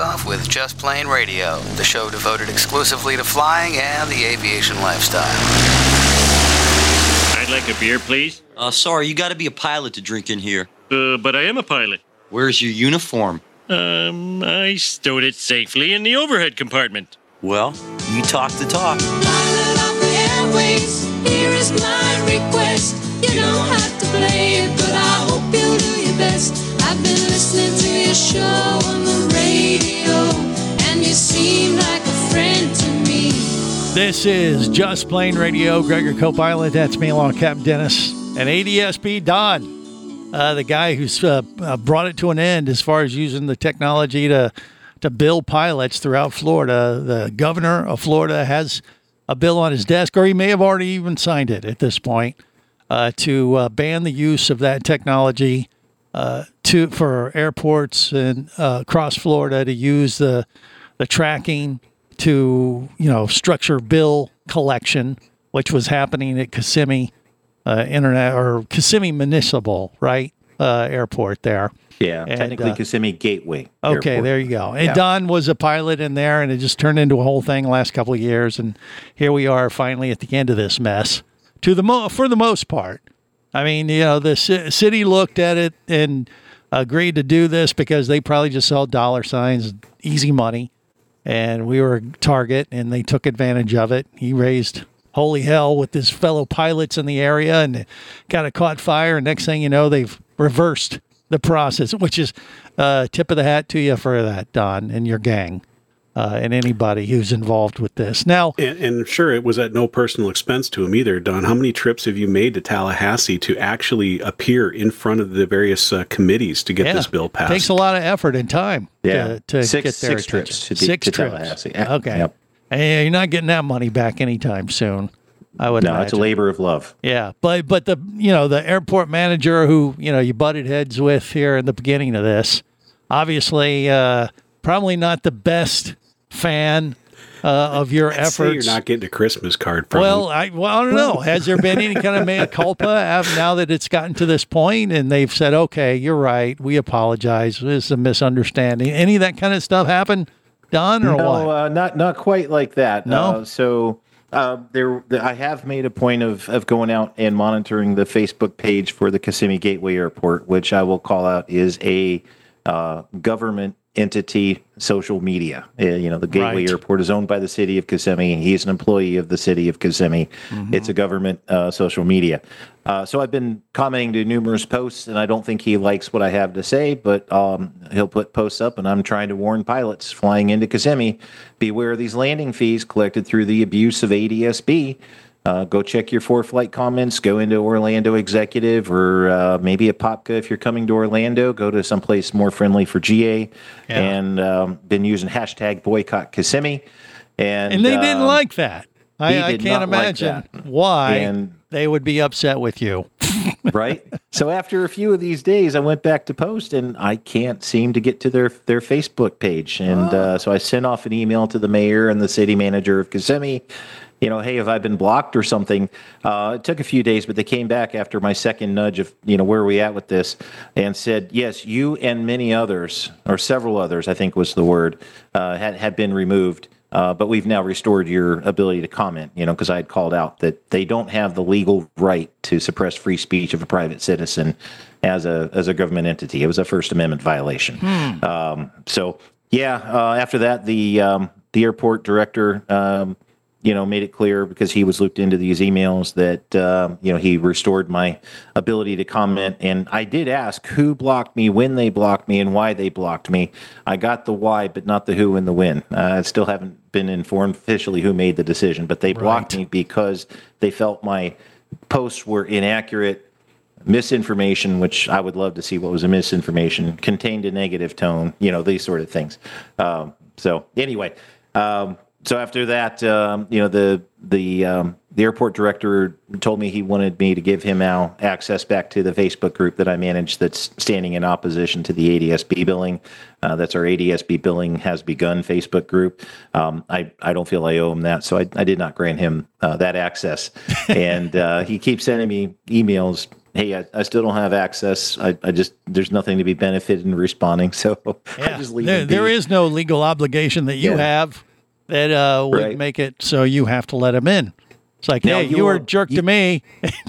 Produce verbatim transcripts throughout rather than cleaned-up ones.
takeoff with Just Plane Radio, the show devoted exclusively to flying and the aviation lifestyle. I'd like a beer, please. Uh, sorry, you gotta be a pilot to drink in here. Uh, but I am a pilot. Where's your uniform? Um, I stowed it safely in the overhead compartment. Well, you talk the talk. Pilot of the airways, here is my request. You don't have to play it, but I hope you'll do your best. I've been listening to your show on the radio, and you seem like a friend to me. This is Just Plane Radio. Greg, your co-pilot. That's me along Captain Dennis. And A D S B Don, uh, the guy who's uh, uh, brought it to an end as far as using the technology to, to bill pilots throughout Florida. The governor of Florida has a bill on his desk, or he may have already even signed it at this point, uh, to uh, ban the use of that technology uh, to for airports and uh, across Florida to use the the tracking to, you know, structure bill collection, which was happening at Kissimmee uh, Internet or Kissimmee Municipal, right? Uh, airport there. Yeah, and, technically uh, Kissimmee Gateway. Okay, Airport. there you go. And yeah. Don was a pilot in there, and it just turned into a whole thing the last couple of years. And here we are finally at the end of this mess. To the mo- for the most part, I mean, you know, the c- city looked at it and agreed to do this because they probably just saw dollar signs, easy money. And we were a target, and they took advantage of it. He raised holy hell with his fellow pilots in the area and got it caught fire. And next thing you know, they've reversed the process, which is uh, tip of the hat to you for that, Don, and your gang, uh, and anybody who's involved with this. Now, and, and sure, it was at no personal expense to him either, Don. How many trips have you made to Tallahassee to actually appear in front of the various uh, committees to get yeah, this bill passed? Takes a lot of effort and time Yeah, to, to six, get their six attention. trips to, six to trips. Tallahassee. Okay. Yep. And you're not getting that money back anytime soon, I would No, imagine. it's a labor of love. Yeah, but but the you know the airport manager who you know you butted heads with here in the beginning of this, obviously uh, probably not the best fan uh, of your I'd efforts. say you're not getting a Christmas card from Well, him. I well I don't know. Has there been any kind of mea culpa av- now that it's gotten to this point and they've said, okay, you're right, we apologize, this is a misunderstanding. Any of that kind of stuff happen, Don, or no, what? uh, not not quite like that. No? Uh, so uh, there, the, I have made a point of of going out and monitoring the Facebook page for the Kissimmee Gateway Airport, which I will call out is a uh, government entity social media. Uh, you know, the Gateway Right. Airport is owned by the city of Kissimmee. He's an employee of the city of Kissimmee. Mm-hmm. It's a government uh, social media. Uh, so I've been commenting to numerous posts, and I don't think he likes what I have to say, but um, he'll put posts up, and I'm trying to warn pilots flying into Kissimmee, beware of these landing fees collected through the abuse of A D S B. Uh, go check your for-flight comments. Go into Orlando Executive or uh, maybe a Popka if you're coming to Orlando. Go to someplace more friendly for G A. Yeah. And um, been using hashtag boycott Kissimmee. And, And they didn't um, like that. he I, I did can't not like imagine that. why And- they would be upset with you. right? So after a few of these days, I went back to post, and I can't seem to get to their their Facebook page. And uh, so I sent off an email to the mayor and the city manager of Kissimmee. You know, hey, have I been blocked or something? Uh, it took a few days, but they came back after my second nudge of, you know, where are we at with this, and said, yes, you and many others, or several others, I think was the word, uh, had, had been removed. Uh, but we've now restored your ability to comment, you know, because I had called out that they don't have the legal right to suppress free speech of a private citizen as a as a government entity. It was a First Amendment violation. Hmm. Um, so, yeah, uh, after that, the um, the airport director, um, you know, made it clear because he was looped into these emails that, uh, you know, he restored my ability to comment. And I did ask who blocked me, when they blocked me, and why they blocked me. I got the why, but not the who and the when. Uh, I still haven't been informed officially who made the decision, but they blocked Right. me because they felt my posts were inaccurate, misinformation, which I would love to see what was a misinformation, contained a negative tone, you know, these sort of things. Um, so anyway, um, so after that, um, you know, the the um, the airport director told me he wanted me to give him now access back to the Facebook group that I manage that's standing in opposition to the A D S B billing. Uh, that's our A D S B billing has begun Facebook group. Um, I, I don't feel I owe him that, so I, I did not grant him uh, that access. And uh, he keeps sending me emails hey, I, I still don't have access. I, I just there's nothing to be benefited in responding, so Yeah. I just leave there, it be. there is no legal obligation that you Yeah. have that uh, would Right. make it so you have to let him in. It's like, Now, hey, you, you were a will- jerk you- to me.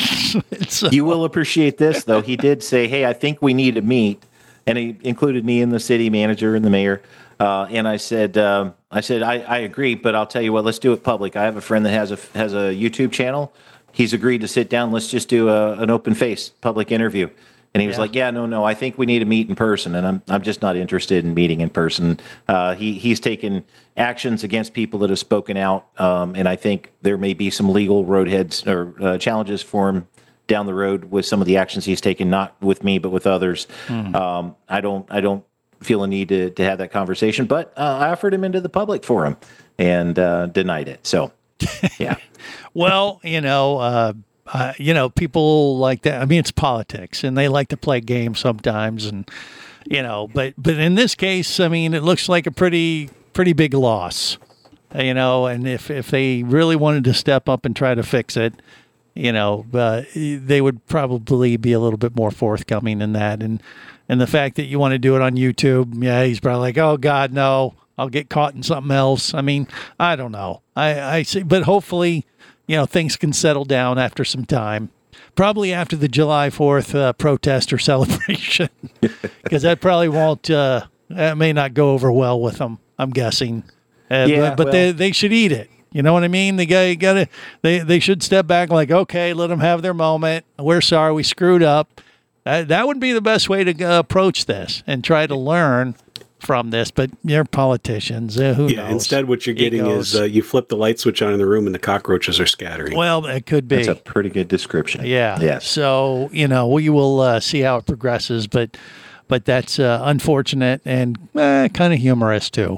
So- You will appreciate this, though. He did say, hey, I think we need to meet. And he included me and the city manager and the mayor. Uh, and I said, um, I said, I, I agree, but I'll tell you what, let's do it public. I have a friend that has a has a YouTube channel. He's agreed to sit down. Let's just do a, an open face public interview. And he was Yeah. like, yeah, no, no, I think we need to meet in person. And I'm I'm just not interested in meeting in person. Uh, he he's taken actions against people that have spoken out. Um, and I think there may be some legal roadheads or uh, challenges for him down the road with some of the actions he's taken, not with me, but with others. Um, I don't I don't feel a need to, to have that conversation, but uh, I offered him into the public forum and uh, denied it. So, yeah. Well, you know, uh, uh, you know, people like that. I mean, it's politics, and they like to play games sometimes, and you know, but but in this case, I mean, it looks like a pretty pretty big loss, uh, you know. And if if they really wanted to step up and try to fix it, you know, uh, they would probably be a little bit more forthcoming in that. And and the fact that you want to do it on YouTube, yeah, he's probably like, oh God, no, I'll get caught in something else. I mean, I don't know. I I see, but hopefully, you know, things can settle down after some time. Probably after the July fourth uh, protest or celebration, because that probably won't. Uh, that may not go over well with them. I'm guessing. Uh, Yeah, but but well- they they should eat it. You know what I mean? The guy got to. They they should step back. Like, okay, let them have their moment. We're sorry, we screwed up. That that would be the best way to uh, approach this and try to learn from this. But you're politicians. Uh, who Yeah, knows? instead what you're getting Egos. is uh, you flip the light switch on in the room and the cockroaches are scattering. Well, it could be. That's a pretty good description. Yeah. Yes. So, you know, we will uh, see how it progresses, but but that's uh, unfortunate and eh, kind of humorous too.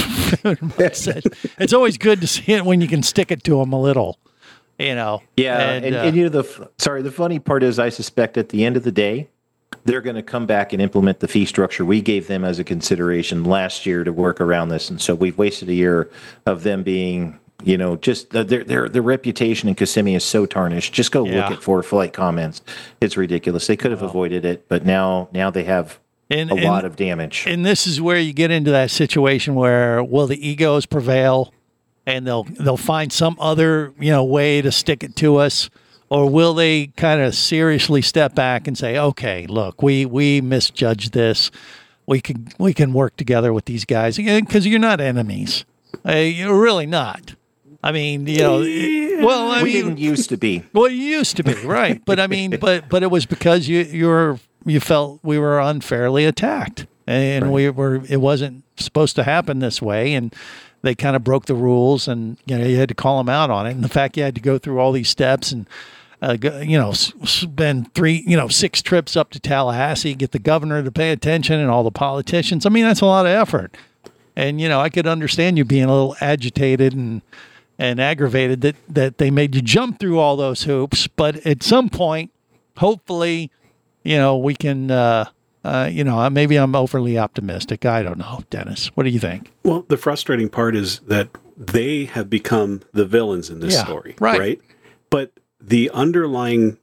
it's, it's always good to see it when you can stick it to them a little, you know. Yeah, And, and, uh, and you know the f- sorry, the funny part is I suspect at the end of the day, they're going to come back and implement the fee structure we gave them as a consideration last year to work around this, and so we've wasted a year of them being, you know, just uh, their their their reputation in Kissimmee is so tarnished. Just go Yeah. look at for flight comments; it's ridiculous. They could have avoided it, but now now they have And- a and- lot of damage. And this is where you get into that situation where will the egos prevail, and they'll they'll find some other you know way to stick it to us, or will they kind of seriously step back and say, okay, look, we we misjudged this. We can we can work together with these guys because you're not enemies. Uh, you're really not. I mean, you know, well, I we mean, didn't used to be. well, you used to be, right? But I mean, but but it was because you you were you felt we were unfairly attacked, and we were it wasn't supposed to happen this way, and they kind of broke the rules, and you know you had to call them out on it. And the fact you had to go through all these steps and uh, go, you know s- spend three you know six trips up to Tallahassee, get the governor to pay attention, and all the politicians. I mean, that's a lot of effort. And you know, I could understand you being a little agitated and. and aggravated that, that they made you jump through all those hoops. But at some point, hopefully, you know, we can, uh, uh, you know, maybe I'm overly optimistic. I don't know, Dennis. What do you think? Well, the frustrating part is that they have become the villains in this Yeah, story, right. right? But the underlying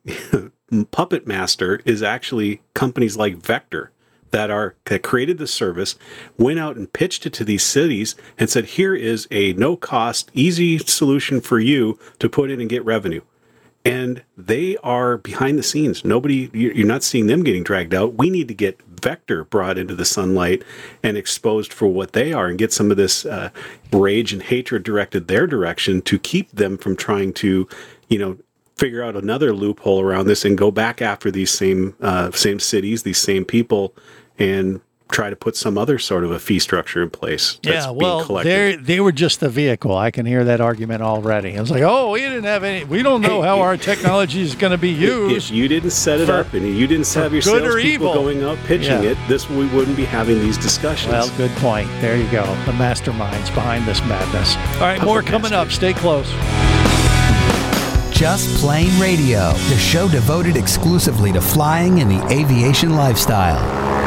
puppet master is actually companies like Vector that are that created the service, went out and pitched it to these cities and said, here is a no-cost, easy solution for you to put in and get revenue. And they are behind the scenes. Nobody, you're not seeing them getting dragged out. We need to get Vector brought into the sunlight and exposed for what they are and get some of this uh, rage and hatred directed their direction to keep them from trying to, you know, figure out another loophole around this and go back after these same uh, same cities, these same people, and try to put some other sort of a fee structure in place. That's yeah, being well, collected. they they were just the vehicle. I can hear that argument already. I was like, oh, we didn't have any. We don't know Hey, how if- our technology is going to be If used. you didn't set it for- up and you didn't have your good or salespeople evil. going out pitching Yeah. it, this we wouldn't be having these discussions. Well, good point. There you go. The masterminds behind this madness. All right, more coming up. Stay close. Just Plain Radio, the show devoted exclusively to flying and the aviation lifestyle.